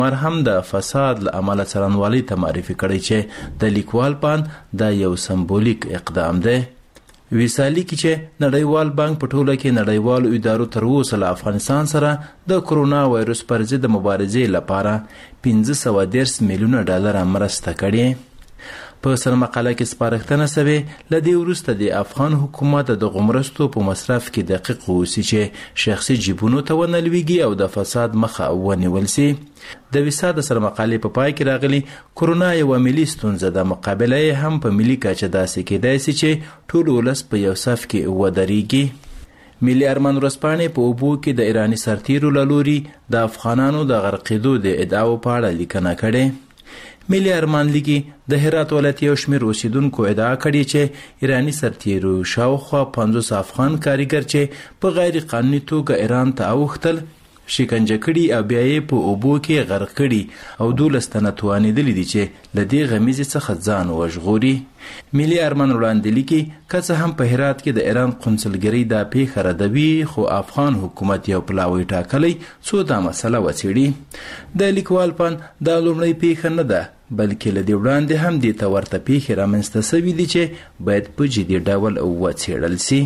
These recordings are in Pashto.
مرهم د فساد له امله څرنګوالي ته معرفي کړی چې د لیکوال بانک دا یو سمبولیک اقدام دی. ویسالی کې چې نړیوال بانک په ټوله کې نړیوالو ادارو تر اوسه له افغانستان سره د کرونا وایرس پر ضد مبارزې لپاره 510 میلیونه ډالر مرسته کړې. په سرمقاله کې سپارښتنه شوې له دې وروسته د افغان حکومت د مرستو په مصرف کې دقیق اوسي چې شخصي جیبونو ته ونه لویږي او د فساد مخه ونیول شي. د ویسا د سرمقالې په پای کې راغلي کرونا یوه ملي ستونزه ده، مقابله یې هم په ملي کچه داسې کېدای شي چې ټول ولس په یو صف کې ودرېږي. ملي ارمان ورځپاڼې په اوبو کې د ایراني سرتیرو له لوري د افغانانو د غرقېدو د ادعاو په اړه لیکنه کړې. ملي ارمان لیکي د هرات ولایت یو شمېر اوسیدونکو ادعا کړې چې ایراني سرتیرو شاوخوا 50 افغان کارګر چې په غیر قانوني توګه ایران ته اوښتل شکنجه کړي او بیا یې په اوبو کې غرق کړي او 12 تنه توانېدلي دي چې له دې غمیزې څخه ځان وژغوري. ملي ارمان وړاندې لیکي که څه هم په هرات کې د ایران قونسلګرۍ دا پیښه ردوي، خو افغان حکومت یو پلاوی ټاکلی څو دا مسله وڅېړي. د لیکوال پان دا لومړی پیښه نه ده، بلکې له دې وړاندې هم دې ته ورته پیښې رامنځته شوي دي چې باید په جدي ډول وڅېړل سي.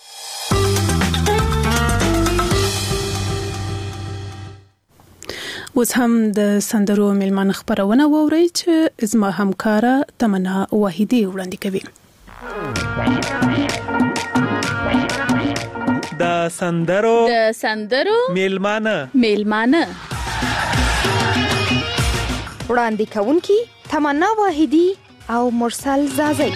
اوس هم د سندرو میلمانه خبرونه واورئ چې زما همکاره تمنا واحدي وړاندې کوي. د سندرو میلمانه وړاندې کوونکي تمنا واحدي او مرسل زازی.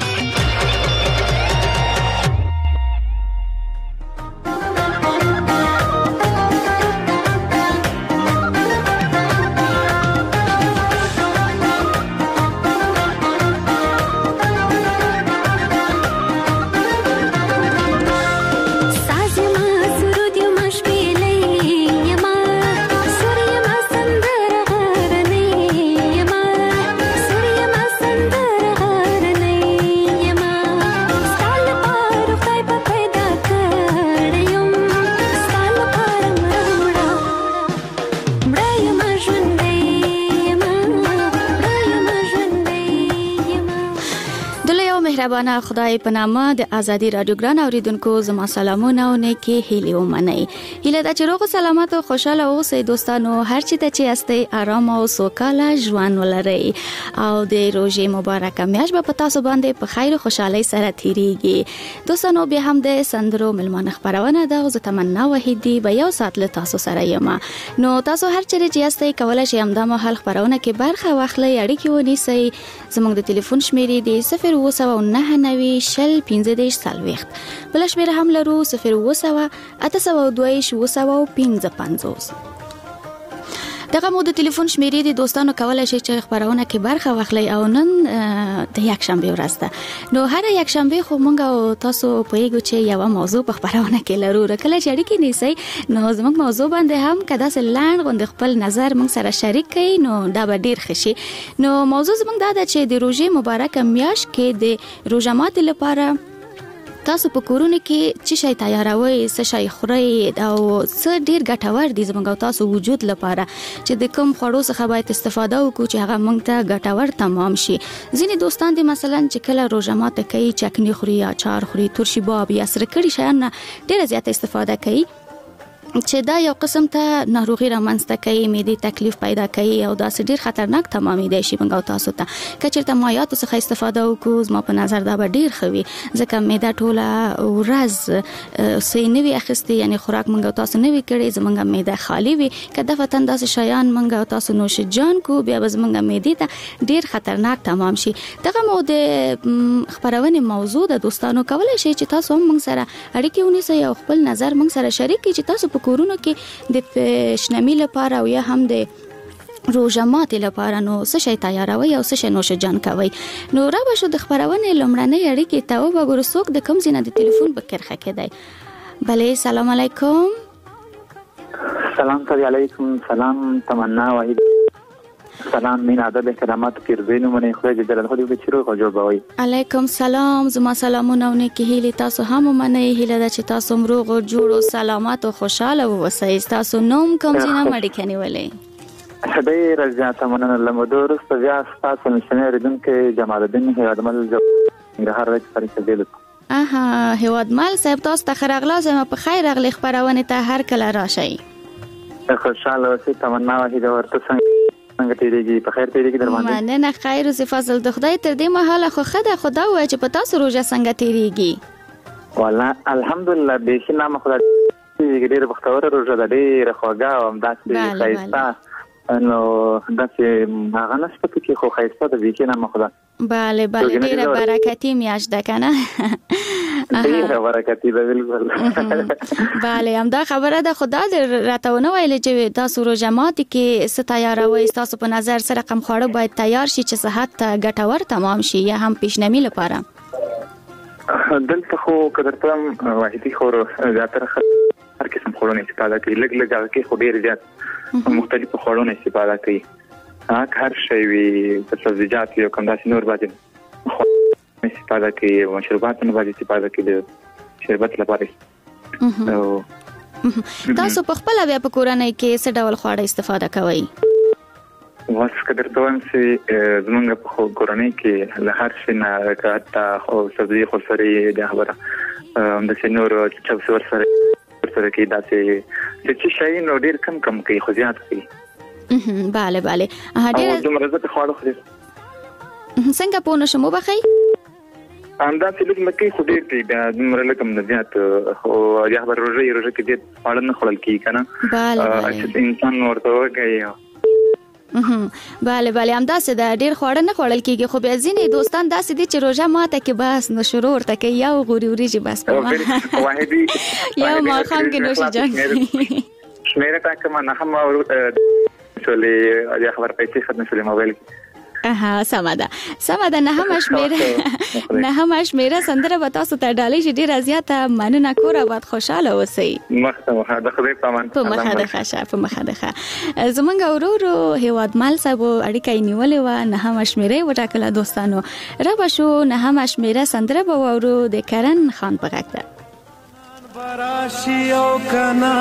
مهربانه خدای په نامه د ازادي رادیو ګران اوریدونکو زما سلامونه او نیکی هیله ومنئ. هیله ده چې روغ سلامت او خوشاله اوسئ دوستانو، هر چی ته چې استئ آرام او سوکاله ژوند ولرئ او د روژې مبارکه میاشت به په تاسو باندې په خیر او خوشحالۍ سره تیریږي. دوستانو بیا هم د سندرو میلمانه خبرونه ده او زه تمنا واحدي به یو ساعت له تاسو سره یم. نو تاسو هر چیرې چې استئ کولای شئ همدا مهال خبرونه کې برخه واخلئ، اړیکې ونیسئ. زموږ د ټلیفون شمیرې دی 0799515 بل شمیره هم لرو 080822555. دغه مو د ټلیفون شمیرې دي دوستانو، کولای شئ چې خبرونه کې برخه واخلئ. او نن د یک شنبه ورځ ده، نو هر یک شنبه خو مونږ او تاسو پوهیږو چې یو موضوع په خبرونه کې لرو. کله چې اړیکې نیسئ نو زموږ موضوع باندې هم کدا سه لاند غوند خپل نظر مونږ سره شریک کړئ، نو دا به ډیر ښه شي. نو موضوع زموږ دا ده چې د روژې مبارکه میاشت کې د روژه ماتي لپاره تاسو په کورونه کې چې شي تیاروي، څه شي خوري او څه ډیر ګټور دي زموږ تاسو وجود لپاره چې د کوم خوړو څخه باید استفاده وکړو چې هغه موږ ته ګټور تمام شي. ځینې دوستان دي مثلا چې کله روژه ماته کوي چکنی خوري، اچار خوري، ترشي باب یا سره کړي شیان ډیر زیات استفاده کوي چې دا یو قسم ته ناروغي رامنځته کوي، معدې تکلیف پیدا کوي او دا ډیر خطرناک تمامېدای شي موږ تاسو ته. که چېرته مایعاتو څخه استفاده وکړو زما په نظر دا به ډیر ښه وي، ځکه معده ټوله ورځ څه نه وي اخیستې، یعنې خوراک موږ تاسو نه وي کړی، زموږ معده خالي وي. که دفتن داسې شیان موږ تاسو نوشجان کو بیا به زموږ معدې ته ډیر خطرناک تمام شي. دغه مو د خبرونې موضوع د دوستانو، کولای شئ چې تاسو هم موږ سره اړیکې ونیسئ او خپل نظر موږ سره شریک کړئ چې تاسو په کورونو کې د شنمي لپاره او یا هم د روژه ماتي لپاره نو څه شي تیاروي او څه شي نوشجان کوي. نو را به شو د خبرونې لومړنۍ اړیکې ته وګورو څوک د کوم ځای نه د ټلیفون په کرخه کې دی. بله سلام علیکم. سلام علیکم. سلام تمنا واحد. سلام مین ادب احترامات پیرزینو منی خدای جل خو دې چیرې خو جوړ بوي. علیکم سلام. زما سلامونه ونه کې هیله تاسو هم منی، هیله ده چې تاسو مروغ او جوړ او سلامت او خوشاله اوسئ. تاسو نوم کوم ځای نه مړ کني ولې؟ ډېره زیاته مننه. له مودو وروسته بیا ستاسو مشنۍ اورېدونکی جمال الدین هیوادمل ننګرهار ولایت څخه راغلی. هیوادمل صاحب تاسو ته ښه راغلاست. په خیر راغلی خپرونې ته هر کله راشئ. خوشحاله اوسئ. تمنا وحیده ورته څنګه تیریږي؟ په خیر تیریږي در باندې؟ مننه خیر اوسئ فضل د خدای تر دې مهاله خو ښه ده. خو دا ووایه چې په تاسو روژه څنګه تیریږي؟ والله الحمدلله بیخي نامه خدای ډېره بختوره روژه ده، ډېره خوږه او همداسې ښایسته. نو داسې هغه نشته پکې، خو ښایسته ده بیخي نامه خدای. بله ډېره برکتي میاشت ده که نه؟ ډېره برکتي ده بلکل. بله همدا خبره ده. خو دا راته ونه ویلې چې تاسو روژه ماتي کې څه تیاروئ؟ ستاسو په نظر څه رقم خواړه باید تیار شي چې صحت ته ګټور تمام شي یا هم پیشنمي لپاره؟ دلته خو که درته وایم واحدي خو زیاتره هر قسم خوړونه استفاده کوي. لږ هغه کې خو ډېر زیات مختلفو خوړونه استفاده کوي. هر شی وي، سبزیجات وي او کوم داسې نور باندې استفاده کوي. مشروباتونه باندې استفاده کوي د شربت لپاره. تاسو په خپله بیا په کورنۍ کې څه ډول خواړه استفاده کوئ؟ واس که درته وایم چې زمونږ په کورنۍ کې له هر شي نه حتی سبزي خورسري د خبره همداسې نور چپس ورسره کوي. داسې چې شی نو ډېر کم کوي خو زیات کوي. بله ډېره دومره زیات خواړه خوري. څنګه پوه نشم وبخئ؟ همداسې لږ کوي خو ډېر کوي. بیا دومره لږ هم نه زیات. خو یا خبره روژه کې ډېر خواړه نه خوړل کېږي که نه؟ انسان ورته وږی. بله همداسې ده. ډېر خواړه نه خوړل کېږي. خو بیا ځینې دوستان داسې دي چې روژه ماته کې بس نو شروع ورته کوي یا غوري وریجې بس په یا ماښام کې نوشیجان شمېره ټاکمه نه هم شولې یا خبر پیسې ختمې شولې موبایل کې. سمه ده نهمه شمېره سندره به تاسو ته ډالۍ شي. ډېره زیاته مننه. کور آباد خوشحاله اوسئ. مخه د خدای په امان. په مخه ده زمونږ ورورو هیوادمل صاحب اړیکه یې نیولې وه. نهمه شمېره یې وټاکله دوستانو. را به شو نهمه شمېره سندره به واورو د کرن خان په غږ ده. براشي او کنا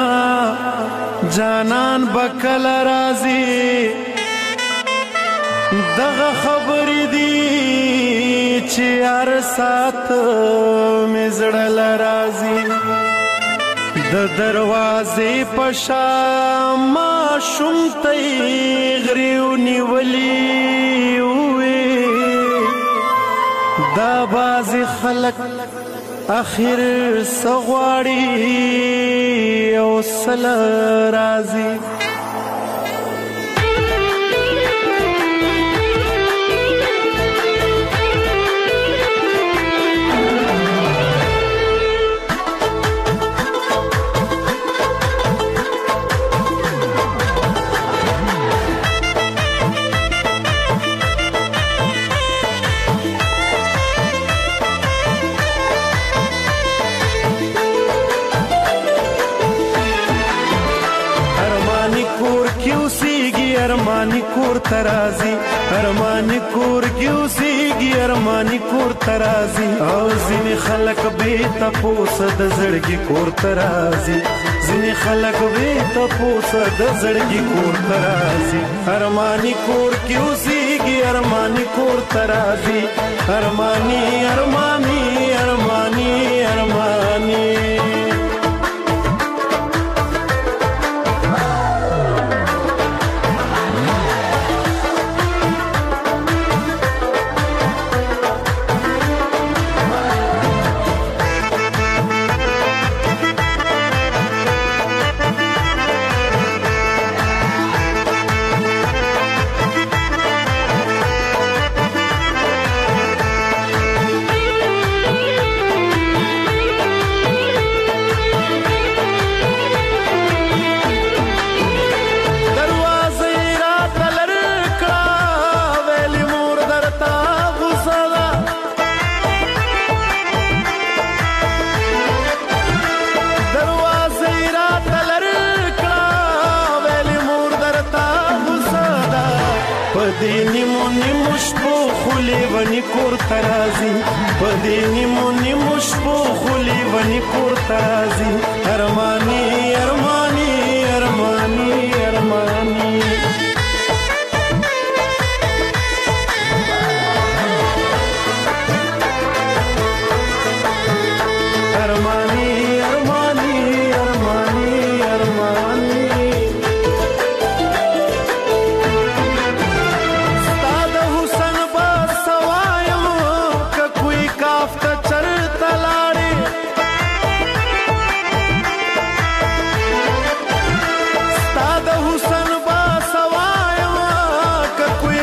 جانان بکل راضي دغه خبرې دي چې هر سات مې زړه لرازي د دروازې په شا ماشوم ته غریو نیولي وې دا بازي خلک اخر سغواړي او سل راضي ارمانی کور ترازی ارمانی کور کیوسیږي ارمانی کور ترازی او ځینې خلک به تاسو د زړګي کور ترازی ځینې خلک به تاسو د زړګي کور ترازی ارمانی کور کیوسیږي ارمانی کور ترازی ارمانی ارمانی ارمانی ارمانی ونی کور ترازی پدې نیمو شپو خولي ونی کور ترازی ارمانی ارمانی ارمانی ارمانی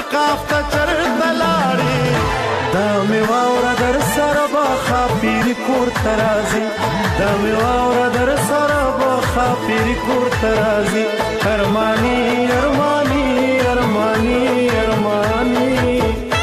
قاف ته چرته لاړې دا مې واوره در سره به خاپیري کور ته راځي دا مې واوره در سره به خاپیري کور ته راځي ارماني ارماني ارماني ارماني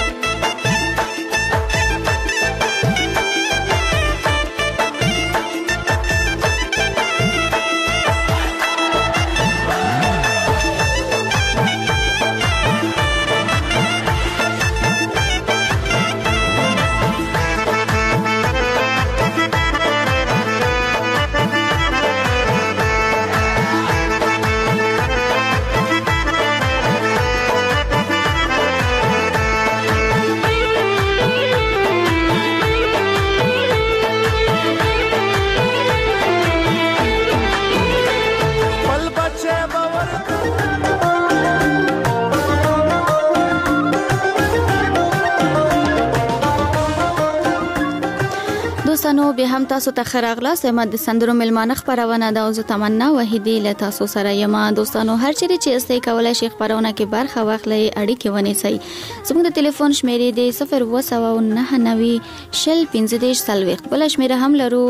دوستانو به هم تاسو ته خراغلاس ما د سندرو ملمانه خبرونه دا او تمنا وحیدی له تاسو سره یم. دوستانو هر چیرې چې استای کولای شي خبرونه کې برخه واخلئ اړیکې ونیسئ. زموږ د ټلیفون شمیرې دی 02990 شل 15 سلويخ بل شمیره هم لرو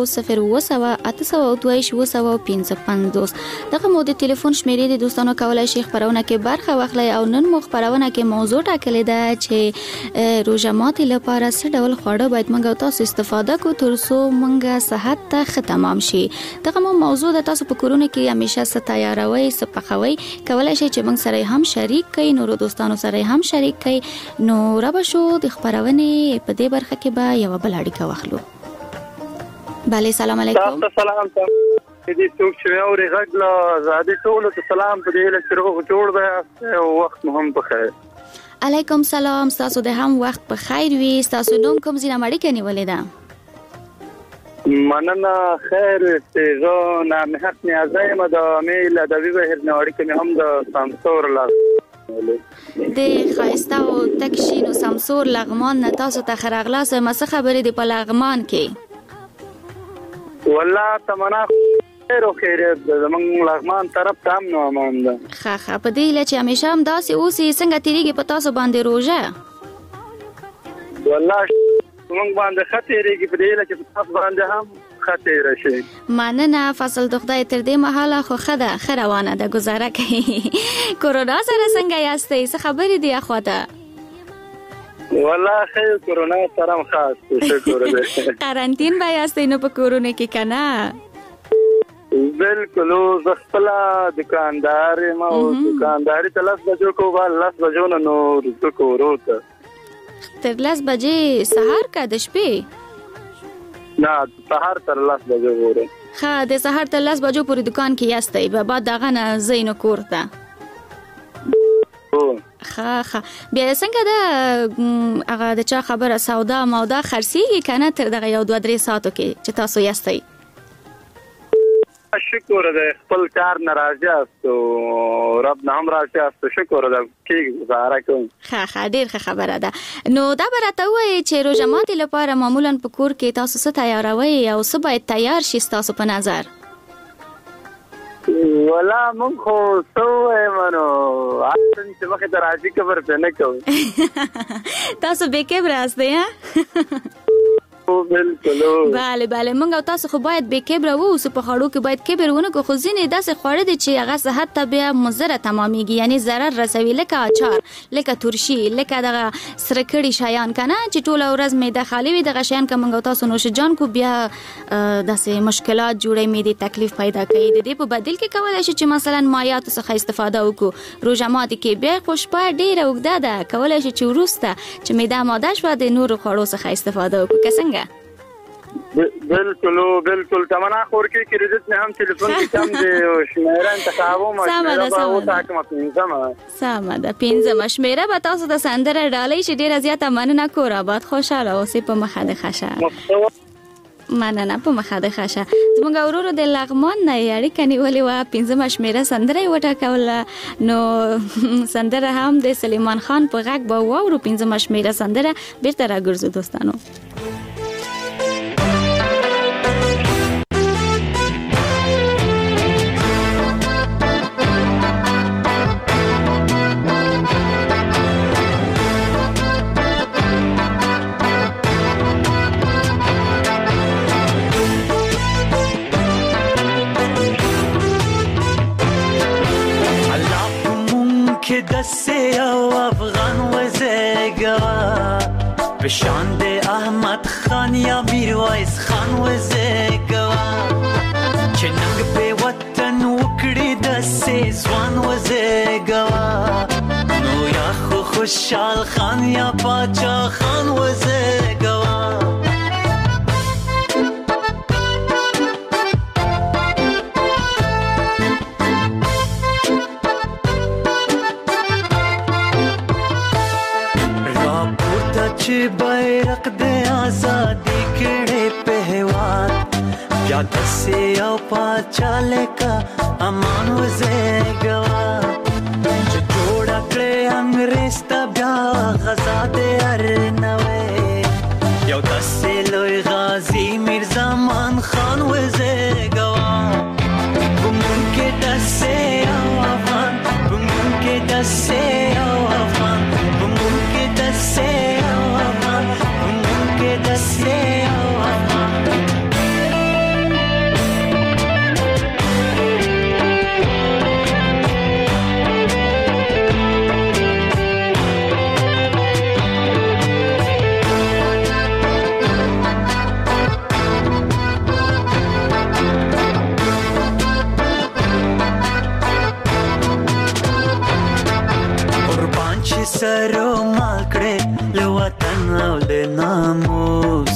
02822 دغه مو د ټلیفون شمیرې دی. دوستانو کولای شي خبرونه کې برخه واخلئ او نن مو خبرونه کې موضوع ټاکلې ده چې روزه ماتي لپاره څه ډول خواړه باید موږ تاسو استفاده کوو ترڅو موږ صحت ته تمام شي. دغه موضوع د تاسو په کورونه کې همیشه ست تیاروي سپخوي کولای شي چې موږ سره هم شریک کړئ نور دوستانو سره هم شریک کړئ. نو رب شو د خبرونه په دې برخه کې به یو بل اړیکه واخلو. بله سلام علیکم. سلام دې څوک چې اوري غږ له زادي ټول ته سلام په دې لکه روغ جوړ به وخت مهم بخیر. علیکم سلام. تاسو د هم وخت په خیر وي. تاسو نوم کوم ځای نه اړیکه نیولې ده؟ مننه خیر تیزو نامحق نیازایم د میل ادبی بهر نوړی کې هم د سمسور لا د خایسته او تکشین او سمسور لغمان نه تاسو ته خراغلاس مسه خبرې دی په لغمان کې والله تمنا خیر او خیر زمون لغمان طرف تام نو امان ده خا په دې لچ همیشه هم داسې اوسې څنګه تیریږي په تاسو باندې روزه والله موږ باندې خطرېږي په دې لکه تاسو باندې هم خطر شي. مننه فصل د خدای تر دې مهاله خو خده خروانه ده گزاره کوي. کورونا سره څنګه یاستئ؟ څه خبرې دی اخواته؟ والله خیر کورونا سره خاص شکر ده. قرنطین به یاستئ نو په کورونه کې کنه؟ بالکل زه خپل دکاندار ما او دکانداري تلس بجو کو لس بجو نو رزق وروته تر 10 بجې سحر کا د شپې نه سحر تر 10 بجې وره ها د سحر تر 10 بجو پورې دکان کې یاستئ به بعد دغه نه زینو کوړه ها بیا څنګه دا هغه د چا خبره سودا مودا خرسيږي کنه تر دغه یو 2-3 ساعتو کې چې تاسو یاستئ؟ شکر ده خپل کار ناراضي است او رب نه هم راضي است شکر ده کې گزاره کوم. ها ډیر ښه خبره ده. نو دا برته وای چې روزه ماتي لپاره معمولا په کور کې تاسو څه تیاروي او څه باید تیار شي تاسو په نظر؟ ولا مونږ خو سوې منو اصل چې مخه درازي خبر پنه کوي تاسو به کې براسته ها بالکل bale مونږ تاسو خو باید به کبر وو سو په خړو کې باید کبر ونه کو خو ځینې داسې خوړه دي چې هغه صحت ته بیا مضر تمامېږي یعنی ضرر رسوي لکه اچار لکه ترشي لکه دغه سرکړی شایان کنه چې ټول ورځ معده خالی وي دغه شایان کوم تاسو نوش جان کو بیا داسې مشکلات جوړې معده تکلیف پیدا کوي د دې په بدل کې کولای شي چې مثلا مایات څخه استفاده وکړو روزه ماتي کې بیا خوشبه ډیره وګدا ده کولای شي چې ورسته چې معده ماده شو د نور خوړو څخه استفاده وکړو څنګه بالکل تمنا خور کې کریډټ نه هم ټلیفون کې کم دی او شمیره انتخابو ما شمیره او تاکم سما ده پینځه شمیره به تاسو د سندره ډالۍ شي ډیره زیاته مننه کور آباد خوشاله اوسې په مخه ده خشه مننه په مخه ده خشه زموږ ورور د لغمان نه یاري کني ولې وا پینځه شمیره سندره وټاکوله نو سندره هم د سلیمان خان په غږ به وورو پینځه شمیره سندره بیرته راګرځو دوستانو گوا به شاند احمد خان یا میرویس خان وزه گوا چې ننګ په وطن وکړي د سیزوان وزه گوا نو یا خو خوشحال خان یا پاچا خان وزه گوا چې بیرق د آزادی کړه په هواد بیا دسه او پاچا لکا امان وزه گوا چې جوړ کړه انګريز ته بیا غزا د ارنوي یو دسه لوی غازی میرزا مان خان وزه گوا بمون کې دسه او افغان بمون کې دسه او افغان بمون کې دسه سرو مال کړه له وطن او له ناموس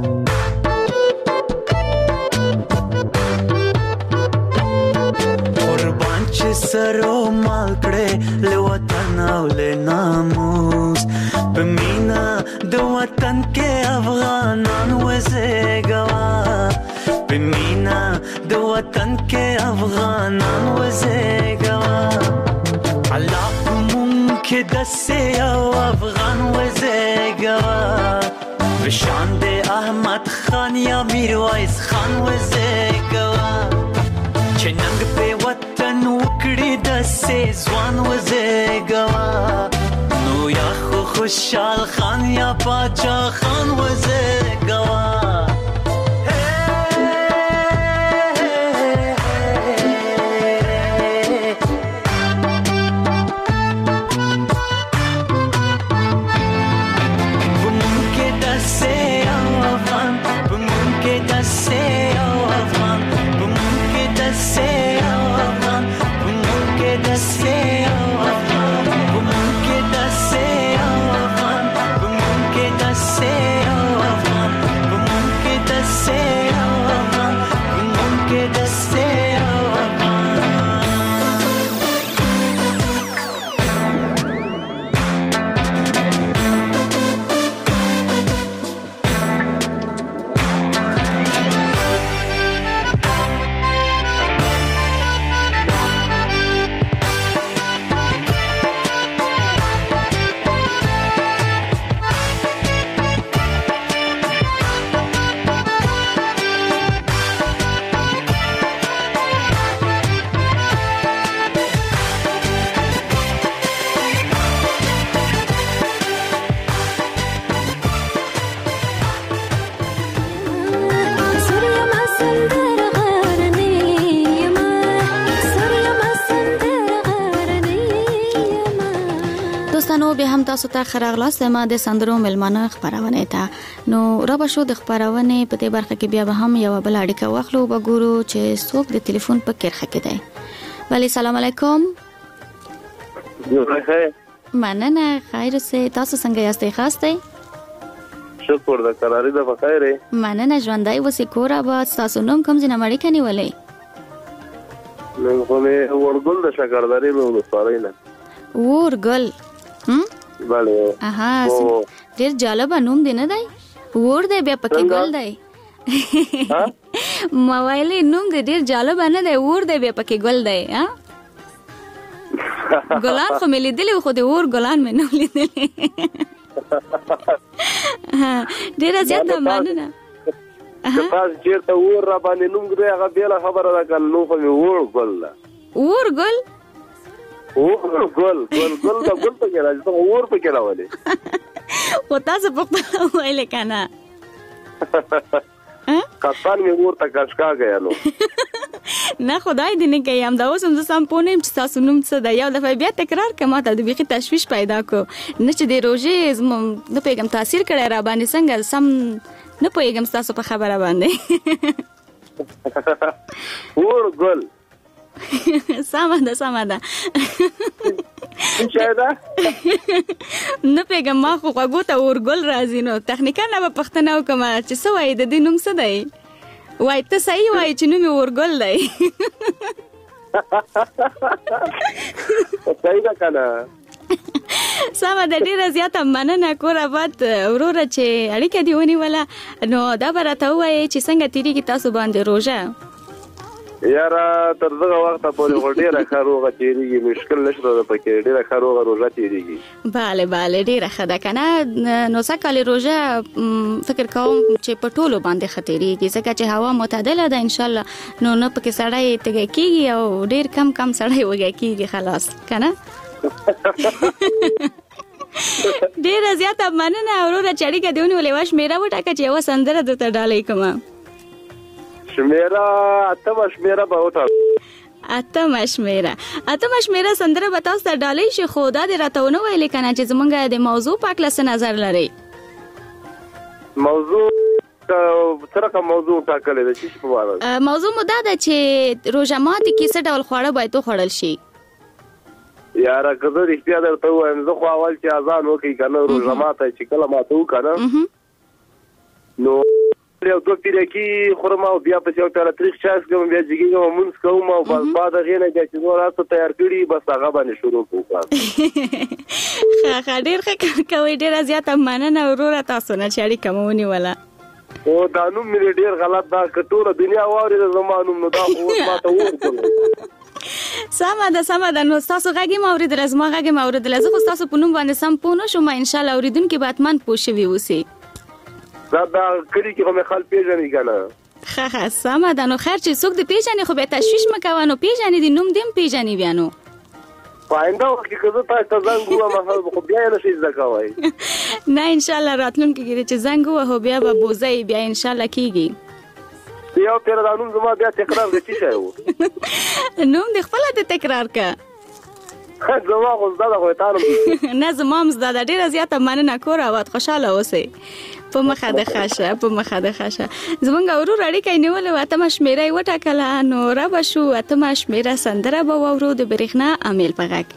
قربان چې سرو مال کړه له وطن او له ناموس په مینا د وطن کې افغانان وزه گوا په مینا د وطن کې افغانان وزه گوا الله که دسته او افغان وزه گوا به شاند احمد خان یا میرویس خان وزه گوا چې ننګ په وطن وکړي د سیزوان وزه گوا نو یا خو خوشحال خان یا پاچا خان وزه گوا به هم تاسو ته خراغلاست ما د سندرو ملمانه خبرونه ته نو را به شو د خبرونه په دې برخه کې بیا به هم یو بل اړیکه واخلو وګورو چې څوک د ټلیفون په کرخه کې دی. ولی سلام علیکم. مننه خیر اوسئ. تاسو څنګه یاستئ؟ خاصه شکر د قراری د بخیر. مننه ژوندۍ اوسئ. کور آباد. تاسو نوم کوم ځای نه مړی کني ولې؟ نن خو مې ورګل د شکرداري له ولسوالۍ نه. ورګل بله. اها ډیر جالب نوم دی نه دی؟ ور دی بیا پکې ګل دی. ها موبایل نوم دی ډیر جالب نه دی. ور دی بیا پکې ګل دی. ها ګلان خو مې لیدلې خو د ور ګلان مې نه لیدلې. ها ډیر زیات مننه. تاسو چیرته ور را باندې نوم دی هغه بیل خبره ده کله نو خو مې ور ګل. ور ګل ګل دا ګل په کې راځي ته ور په کې راولې. و تاسو په خپل وایل کنه. کسان می ورته کشکا غیالو نه خدای دې نه کوي. هم دا اوس هم زه سم پوه نه یم چې تاسو نوم څه دی. یو دفعه بیا تکرار کړه، ما ته د بیخي تشویش پیدا کو. نه چې د روژې نه پوهېږم تاثیر کړی را باندې څنګه، سم نه پوهېږم ستاسو په خبره باندې. اور ګل سمه ده څه ده نه پوهېږم، ما خو غوږو ته اورګل راځي. نو تخنیکا نه به پوښتنه وکړم چې څه وایي د دې نوم څه دی. وای ته صحیح وایي چې نوم یې اورګل دی. صحیح ده که نه؟ سمه ده، ډېره زیاته مننه. کور آباد وروره چې اړیکه دې ونیوله. نو دا به راته ووایې چې څنګه تېرېږي تاسو باندې روژه؟ یاره تر دغه وخته پورې خو ډېره ښه روغه تېرېږي، مشکل نشته ده پکې، ډېره ښه روغه روژه تېرېږي. بله ډېره ښه ده که نه. نو څه کالې روژه فکر کوم چې په ټولو باندې ښه تېرېږي، ځکه چې هوا معتدله ده انشاءالله. نو نه پکې سړی تږی کېږي او ډېر کم سړی وږی کېږي خلاص که نه. ډېره زیاته مننه وروره چې اړیکه دې ونیولې. یوه شمېره وټاکه چې یوه سندره درته ډالۍ کړمه. شمېره اتمه شمېره به وټاکو. اتمه شمېره سندره به تاسو ته ډالۍ شي. خو دا دې راته ونه ویلې که نه چې زمونږ د موضوع په هکله څه نظر لرئ؟ موضوع څه رقم موضوع ټاکلی ده؟ څه په باره؟ موضوع مو دا ده چې روژه ماتي کې څه ډول خواړه باید وخوړل شي؟ یاره که زه رښتیا درته ووایم، زه خو اول چې اذان وکړي که نه روژه ماته چې کله ماته وکړه نه، نو یو دوه پیرکي خورم او بیا پسې یو پیاله تریخ چای څښم، بیا جګېږم او لمونځ کوم او بس بعد هغې نه بیا چې نور هر څه تیار کړي بس هغه باندې شروع کړو. ښه ډېر ښه کار کوئ. ډېره زیاته مننه وروره تاسو نه چې اړیکه مو ونیوله. او دا نوم مې ډېر غلط ده، که ټوله دنیا واورېده زما نوم، نو دا خو اوس ماته وورکړو. سمه ده. نو ستاسو غږ یې مې اورېدله، زما غږ یې مې اورېدله. زه خو ستاسو په نوم باندې سم پوه نه شوم. انشاءالله اورېدونکي به حتما پوه شوي اوسي. دا کلي کې خو مې خلک پېژني که نه. ښه سمه ده. نو خیر چې څوک دې پېژني خو بیا تشویش مه کوه. نو پېژني دې، نوم دې هم پېژني بیا. نو په آینده وخت کې که زه تاسو ته زنګ ووهم خو بیا یې نشئ زده کوئ. نه انشاءالله راتلونکي کې چې زنګ ووهو بیا به بوزئ، بیا انشاءالله کېږي. یو پیره دا نوم زما بیا تکرار دی، څه شی و؟ نوم دې خپله دې تکرار که. زما خو زده ده خو تا نه زما هم زده ده. ډېره زیاته مننه. کور آباد خوشحاله اوسئ. په مخه د ښه شه. زمونږ ورور اړیکه یې نیولې وه، اتمه شمېره یې وټاکله. نو را به شو اتمه شمېره سندره به واورو د برېښنا امیل په غږ.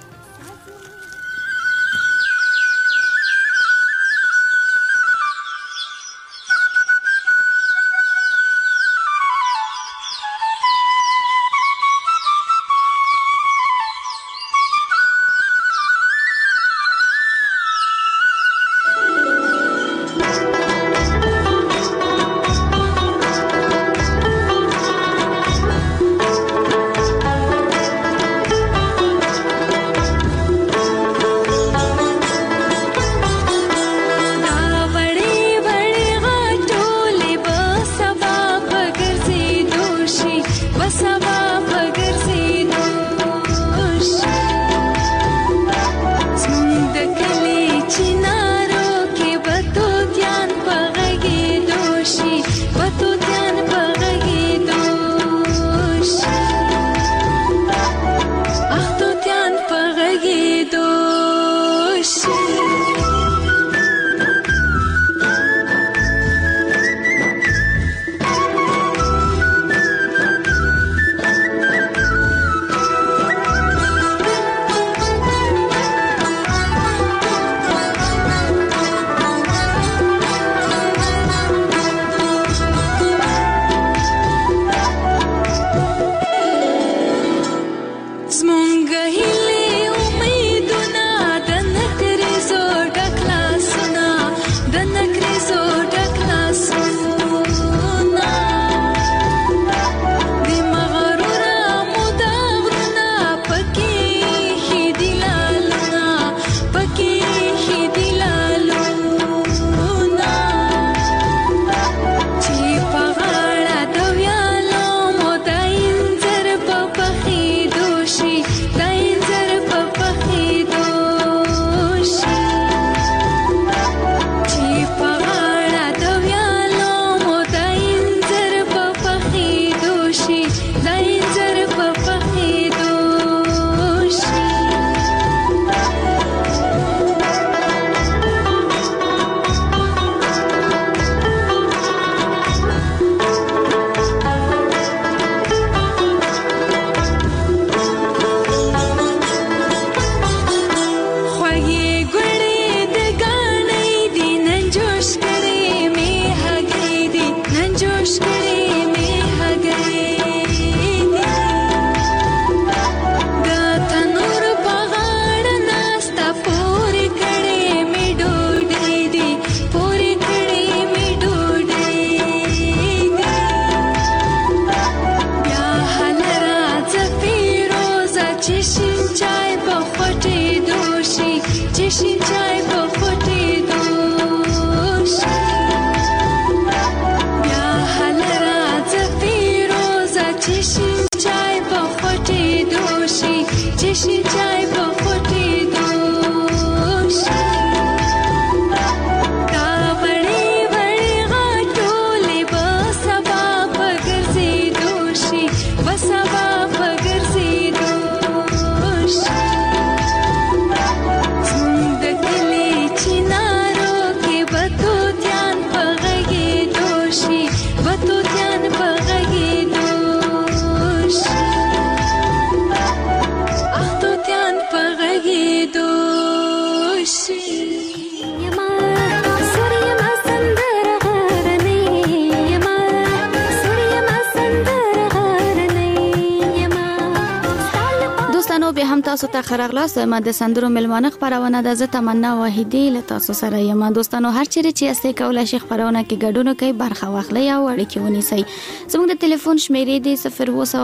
تاسو ته خراغلاس ما د سندرو ملمانه خبرونه د ز تمنا واحدی له تاسو سره یم. دوستانو هر چیرې چې استه کولای شي خبرونه کې ګډون کوي برخه واخلي او اړیکې ونیسي. زموږ د ټلیفون شمیرې دی 0099015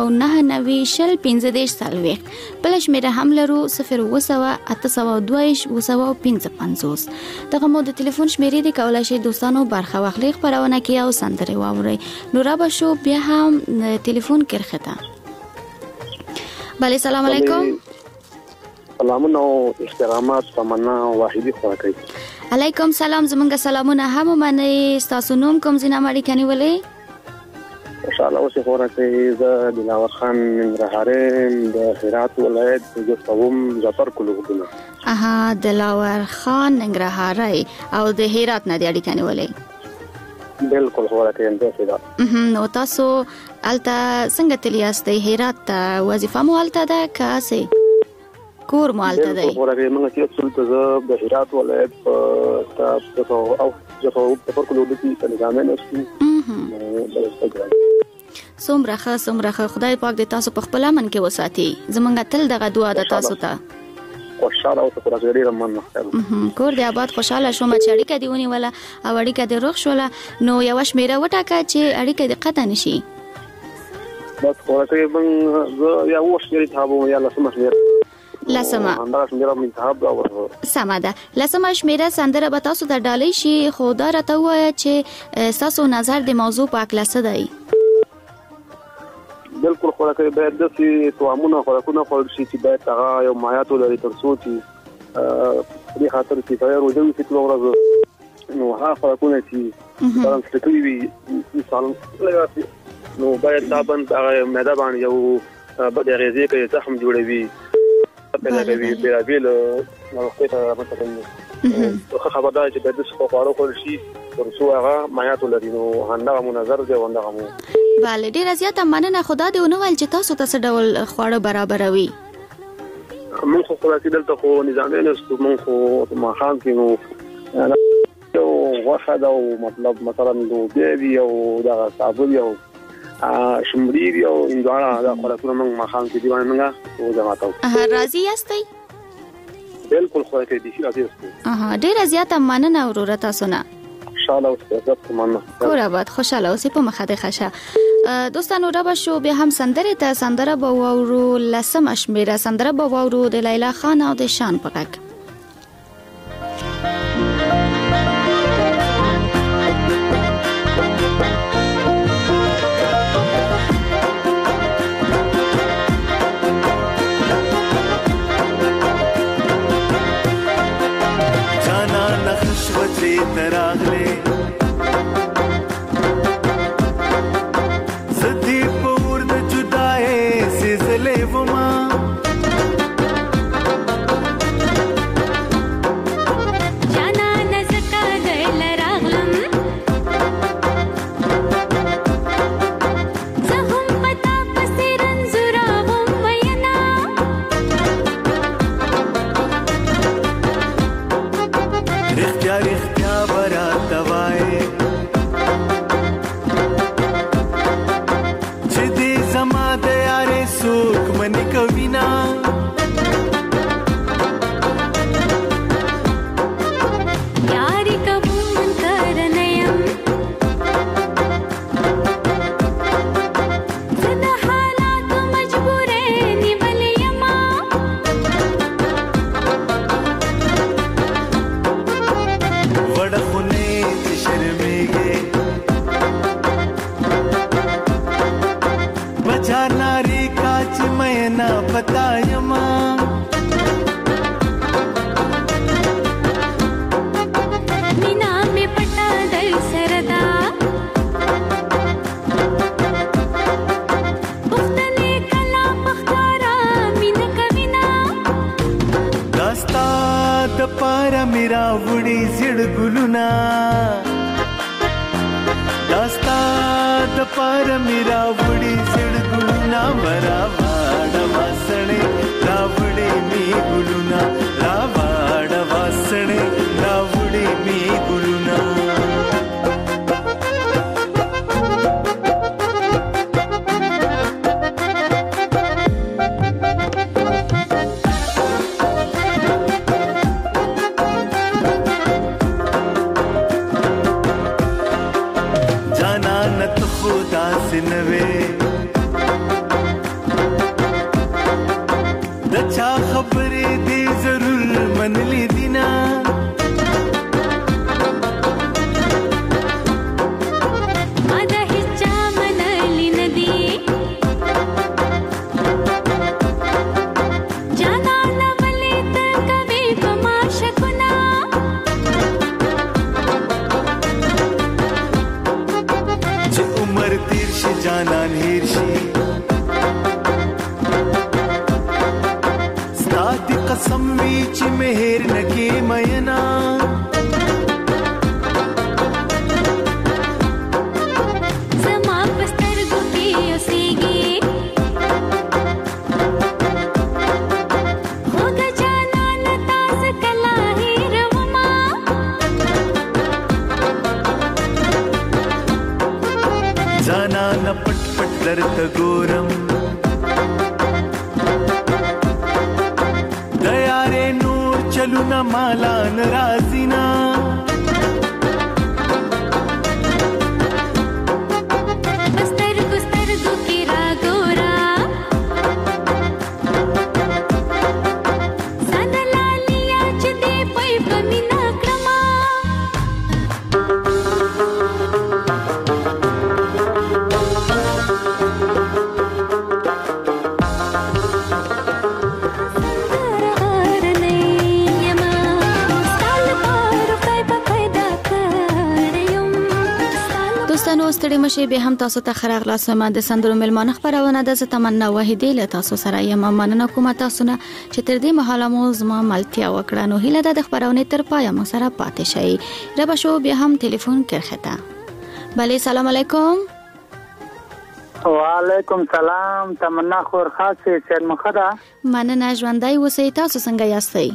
بل شمیره هم لرو 00822 دغه مو د ټلیفون شمیرې دی کولای شي دوستانو برخه واخلي خبرونه کې او سندره واوري. نو را به شو بیا هم ټلیفون کرخته. بله سلام علیکم. سلامونه او احترامات تمنا واحدی خو کوي. علیکم سلام. زمونږ سلامونه هم منئ. تاسو نوم کوم ځای نه مړی کني ولې؟ ان شاء الله اوس خو راځي ز دلاور خان ننګرهارم د هرات ولایت د قوم ظفر کلوګونه. اها دلاور خان ننګرهاري او د هرات نه دی کني ولې؟ بالکل خو راځي اندې دا. نو تاسو الته څنګه تلیاستئ؟ هرات وظیفه مو الته ده کاسه کور مالته دی؟ خو راځي موږ چې اصل ته د هرات ولایت تاسو او ظفر کلوګونه کې څنګه نشي. سمره خدای پاک دې تاسو په خپل امن کې وساتي. زمونږ تل دغه دعا ده تاسو ته. خوشاله او تاسو راځي رمن کور دې آباد خوشاله شوم چې اړیکه دی ونی ولا او اړیکه دې روغ شوله. نو یو شمیره وټاکه چې اړیکه دې قطع نشي. بس ورته من یا وښیری تابو یا لسمه لسمه سمه ده. لسمه شمیره سندره به تاسو ته ډالۍ شي. خو دا راته وایه چې تاسو نظر د موضوع په اړه څه دی؟ بالکل خو راځي باید د توامونه خوراکونه خورل شي چې باید هغه یو مایعات لري تر څو چې په خاطر چې تیار وځي چې څلور ورځې نو هغه خوراکونه چې ترم ستوي وي مثال لګاسي نو باید صابن هغه معده باندې یو بد غذایی کې زخم جوړوي په لګوي بیرابیل نو خو ته مثلا خبردار چې باید څه خوراک خورل شي تر څو هغه مایعات لري نو هغه منظر دی ونده مو. بله ډیره زیاته مننه. خدا دې ونه ویل چې تاسو ته څه ډول خواړه برابروي؟ موږ خو راځي دلته خو نظامي نشو. موږ خو ما خام کې نو یو واحد او مطلب مثلا دوبي او دا صابون یو شمري یو اندوانه دا خوراکونه موږ ما خام کې دیوانه موږ او جماعتو. راضي یاستئ؟ بالکل خو راځي دي راځي. ډیره زیاته مننه ورور تاسو نه. کور آباد خوشاله اوسې په مخه د خشه. دوستانو را به شو بیا هم سندره به واورو. لسمه شمیره سندره به واورو د لیلا خان او د شان په غږ. جانا نخش وجه تراغله وړ خونه ته شرمېږي بچا ناری کاچ مې نه پتايما مینا مې پټا دل سردا پختنې کلا پختارا مینا کوینا داستا د پارا میرا وړي زړ ګلونا داستا د پارا میرا وړي زړ ګلونا ورا واډ واسړې راوړې می ګلونا را واډ واسړې راوړې می ګلونا ستړي مشه به هم تاسو ته خراغ لاسمه د سندرو ملمانه خبرونه د تمنا وحیدې له تاسو سره یم مننه کوم تاسو نه چې تر دې مهاله مو زما ملتیا وکړه نو هیله د خبرونه تر پای مو سره پاتې شي رب شو به هم ټلیفون کړخته بله سلام علیکم وعلیکم سلام تمنا خور خاصه سید مخدا مننه ژوندۍ اوسئ تاسو څنګه یاستئ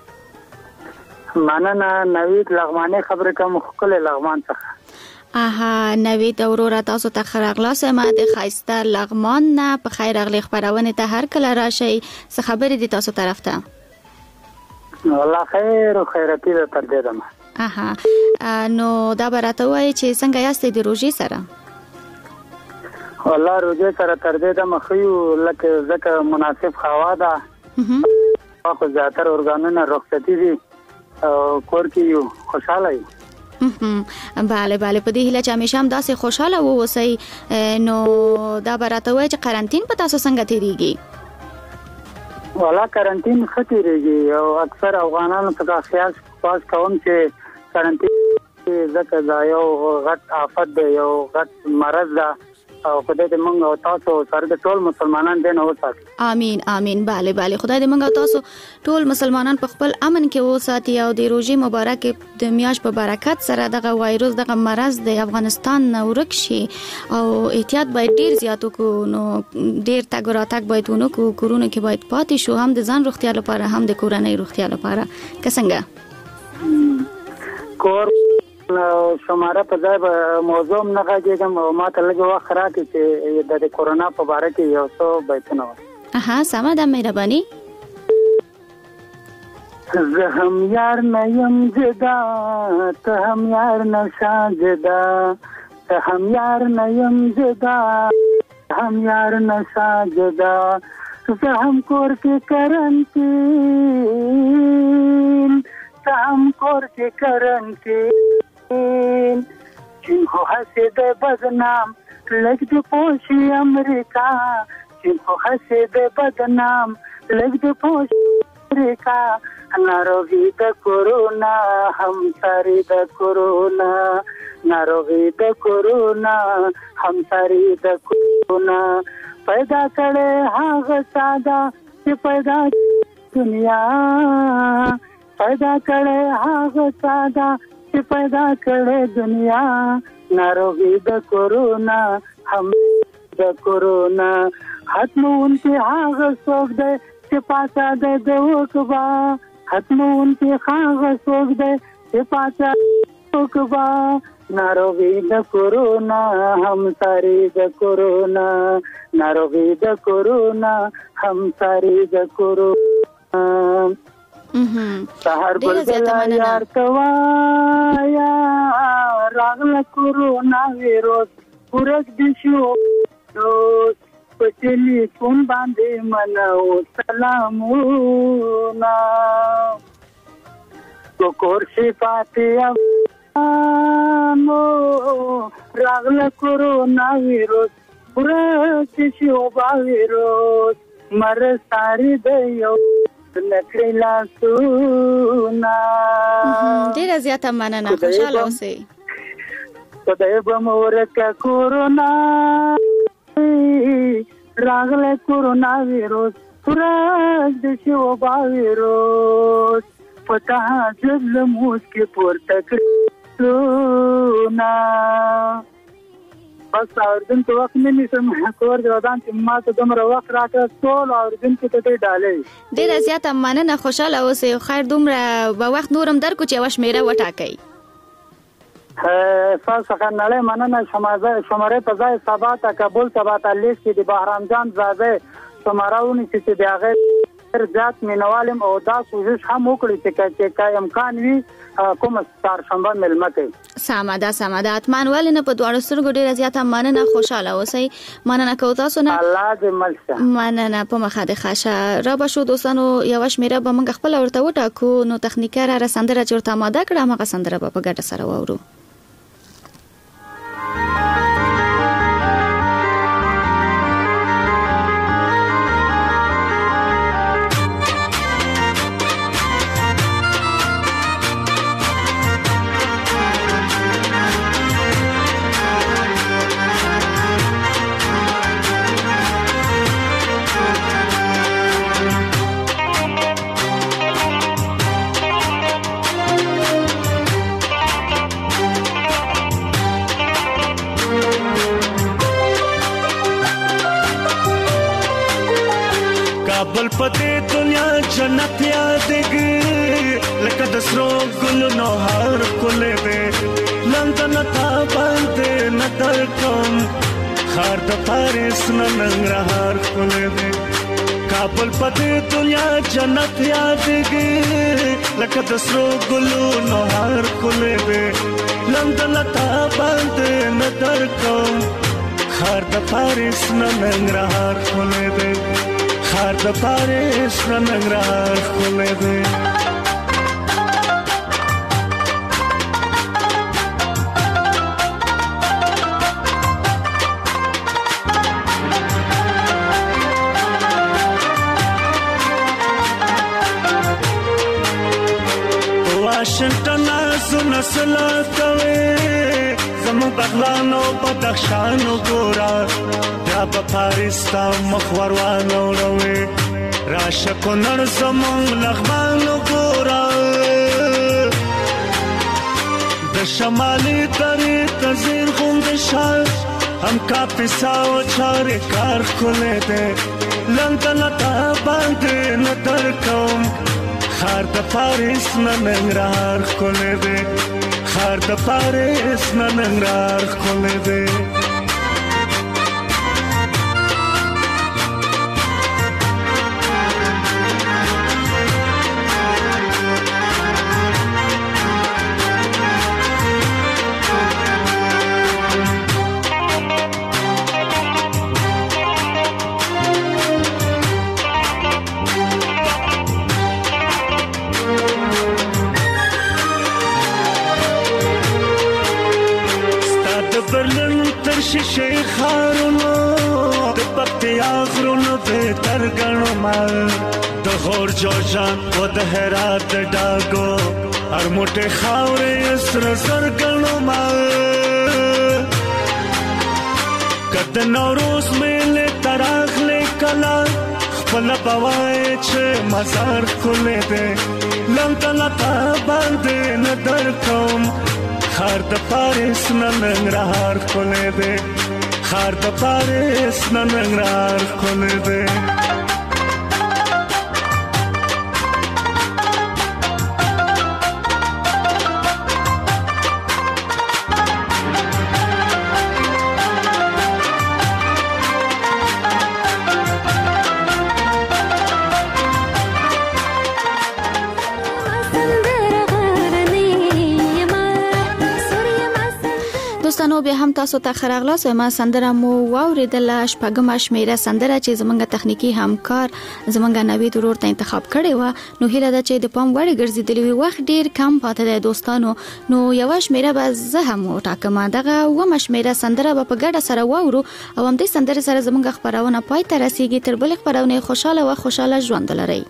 مننه نوید لغمانی خبره کوم خپل لغمان څخه اها نوید اورورا تاسو ته خراغلا سم د خایسته لغمان نه په خیر اغلی خبرونه ته هر کله راشي څه خبرې دي تاسو طرف ته والله خیر او خیرتی ده تر دې دمه اها نو دا براته وای چې څنګه یاستئ د روزي سره والله روزي سره تر دې دمه خو لکه ځکه مناسب خوا ده خو زیاتره ارګانونه رخصتي دي کور کې یو خوشاله یو بله بله په دې هیله چې همیشه هم داسې خوشاله واوسئ نو دا براته وای چې قرنټین په تاسو څنګه تیریږي والا قرنټین ښه تیریږي او اکثر افغانانو څخه خیال پاس کوم چې قرنټین ځکه دا یو غټ آفت دی یو غټ مرض ده او خدای دې موږ او تاسو سره د ټول مسلمانان دین اوساتي امين امين bale bale خدای دې موږ او تاسو ټول مسلمانان په خپل امن کې اوساتي او د روزي مبارک د میاش په برکت سره دغه وایروس دغه مرض د افغانستان نه ورک شي او احتیاط باید ډیر زیات وکړو نو ډیر تګ راتګ باید ونکړو کورونه کې باید پاتې شو هم د ځان روغتیا لپاره هم د کورنۍ روغتیا لپاره څنګه کور شماره په ځای موضوع نه غږیږم او ماته لږ وخت راکړي چې د کورونا په اړه کې یو څه بیتونه وایي اها سمه ده مهرباني زه هم یار نه یم جدا ته هم یار نه ساجدا ته هم یار نه یم جدا هم یار نه ساجدا زه هم کور کې کرنتین ته هم کور کې کرنتین چین خو حسید بدنام لگ دی پوشی امریکا چین خو حسید بدنام لگ دی پوشی امریکا ناروغی د کورونا همساری د کورونا ناروغی د کورونا همساری د کورونا پیدا کړي هغه ساده چې پیدا دنیا پیدا کړي هغه ساده چې پیدا کړي دنیا ناروغي د کورونا هم د کورونا ختمون کې هغه څوک دی چې پاتا د وکبا ختمون کې هغه څوک دی چې پاتا وکبا ناروغي د کورونا همساری د کورونا ناروغي د کورونا همساری د کورونا سحر بلبل یار کوایا راغله کورونا ویروس ورک دي شو پچلی کون باندې منو سلامونا کوکور شي پاتیا نو راغله کورونا ویروس ورک دي شو ویروس مر ساری د یو نکړلا سونا ډیر زیاته مننه خوشاله اوسئ خدای به مورکه کورونا راغله کورونا ویروس ورک د شو ویروس پتا ځل موس کې پورته کړونا بس اوردن تو وخت نه نیسم کور دی ودان چې ما ته دومره وخت راکړ ټول اوردن کې ته ډالې ډیر زیاته مننه خوشاله اوسئ خیر دومره به وخت نورم درکو چې وشمیره وټاکئ څنګه نړۍ مننه شماره په ځای سبا ته کابل سبا ته لیست کې د بهرام جان زاده شمارهونه چې د هغه ذات مینوالم او دا کوشش هم وکړي چې امکان وي کوم چهارشنبه ملمه کوي سمه ده اتمان ولنه په دواړو سترګو ډیره زیاته مننه خوشاله اوسئ مننه کوم تاسو نه الله دې ملشه مننه په مخه د خاشه را به شو دوستانو یو شمیره به موږ خپل ورته وټاکو نو تخنیکر را سندره چورته ماده کړه هغه سندره په ګډه سره وورو بل پته دنیا جنت یادګي لکه د سرو ګل نو هر کوله وې لندن تا باندې نتر کوم خار د پاریس ننګرهار کوله وې کابل پته دنیا جنت یادګي لکه د سرو ګل نو هر کوله وې لندن تا باندې نتر کوم خار د پاریس ننګرهار کوله وې خار د پاریس ننګرهار کوله وې واشنگټن زونه سلا کوي زمو بغلانو بدخشانو ګورا دا په پاریس تا مخور وانه وروي راشه کونړ زمو لغمانو ګورا د شمالي درې تزین غوند شال هم کا پیساو چارې کار کوله دې لندن تا باندې نظر کوم خار د پاریس ننګرهار کوله دې خار د پاریس ننګرهار کوله دې برلن تر شیشه خارونو د پکتیا غرونو به تر ګڼو ما د غور جوجان و د هرات د ډاګو هر موټه خاورې سر سر ګڼو ما کد نوروز میله تراغله کلا خپل بوای چې مزار کولې ده لنګلتا باندې ندر کوم خار د پاریس ننګرهار کولې ده خار د پاریس ننګرهار کولې ده دوستانو بیا هم تاسو ته خراغلاس ما سندره مو واوریدل شپږم شمیره سندره چې زمونږ تخنیکی همکار زمونږ نوید ورور ته انتخاب کړي و نو هیله ده چې د پام وړ ګرځیدلی وخت ډیر کم پاتې ده دوستانو نو یو شمیره به زه هم ټاکم دغه و مشمیره سندره په ګډه سره واورو او هم دې سندره سره زمونږ خبرونه پای ته رسیدي تر بل خبرونه خوشاله ژوند لري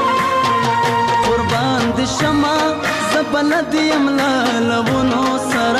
بلدیم لالونو سر